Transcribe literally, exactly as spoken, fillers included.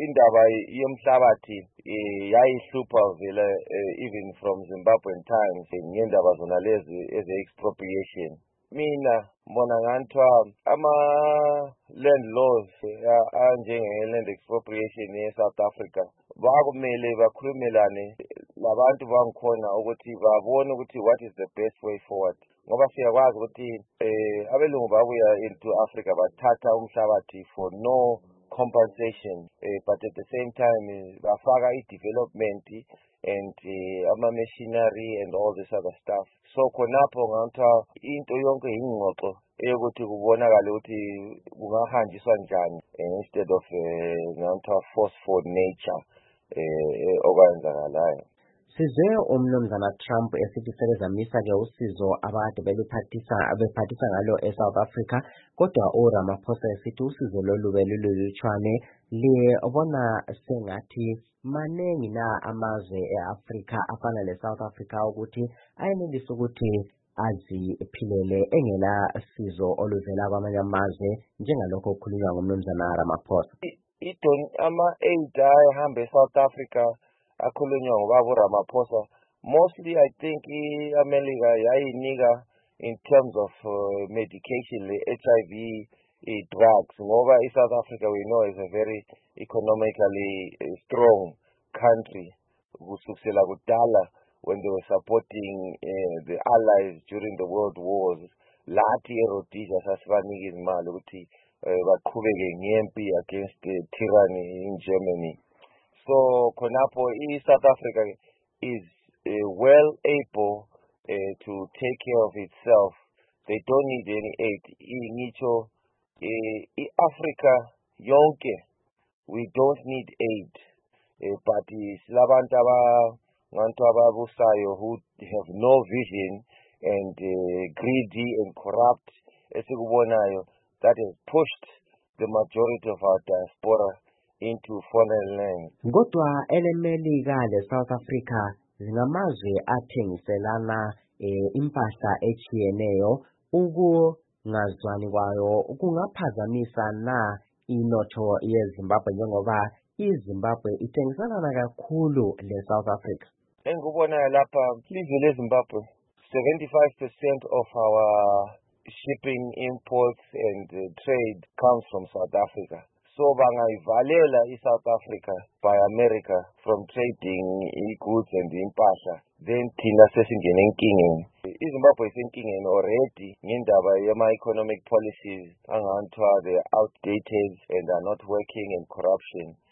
indaba yomhlabathi yayihlupha vele even from Zimbabwean times ngendaba zona lezi eze expropriation. Mina mbona nganthwa ama land laws anjenge land expropriation eSouth Africa bakumele bakhulumelane labantu bangikhona ukuthi babone ukuthi what is the best way forward, ngoba siyakwazi ukuthi eh abelungu babuya into Africa bathatha umhlabathi for no compensation, uh, but at the same time bafaka uh, i-development and uh, ama-machinery and all this other stuff. So khonapho ngantha into yonke ingxoxo eyokuthi kubonakala ukuthi kungahanjiswa njani instead of ngantha uh, force for nature eh okwenzakalayo. Size umnumzana Trump esithi selezamisa ke usizo abantu beliphathisa abephathisa ngalo eSouth Africa, kodwa uRamaphosa esithi usizo lolu belulutshwane le obona sengathi manengi na amazwe eAfrica afana leSouth Africa ukuthi ayenelisa ukuthi aziphilele engela sizo oluvela kwamanye amazwe njengalokho okukhulunywa ngumnumzana Ramaphosa. Idon ama-aid ayahamba eSouth Africa akhulunywa ngobaba Ramaphosa, mostly I think iAmerica yayinika in terms of uh, medication, H I V uh, drugs, ngoba iSouth Africa we know is a very economically uh, strong country kusukela kudala when they were supporting uh, the allies during the world wars. Lathi eRhodesia sasibanika izimali ukuthi baqhubeke ngempi against the tyranny in Germany. So khonapho iSouth Africa is uh, well able uh, to take care of itself. They don't need any aid. Ngitsho uh, iAfrica yonke we don't need aid, uh, but silabantu abantu ababusayo who have no vision and uh, greedy and corrupt esikubonayo that has pushed the majority of our diaspora into foreign lands. Kodwa elemelika leSouth Africa zingamazwe athengiselana eh, impahla echiyeneyo ukungazwani kwayo kungaphazamisa na inotho yeZimbabwe njengoba iZimbabwe ithengiselana kakhulu leSouth Africa. Engikubona lapha ilizwe leZimbabwe seventy-five percent of our shipping, imports and uh, trade comes from South Africa. So bangayivalela iSouth Africa by America from trading goods and impahla, then thina sesingene enkingeni. iZimbabwe isenkingeni already ngendaba yama-economic policies anganthiwa they are outdated and are not working, and corruption.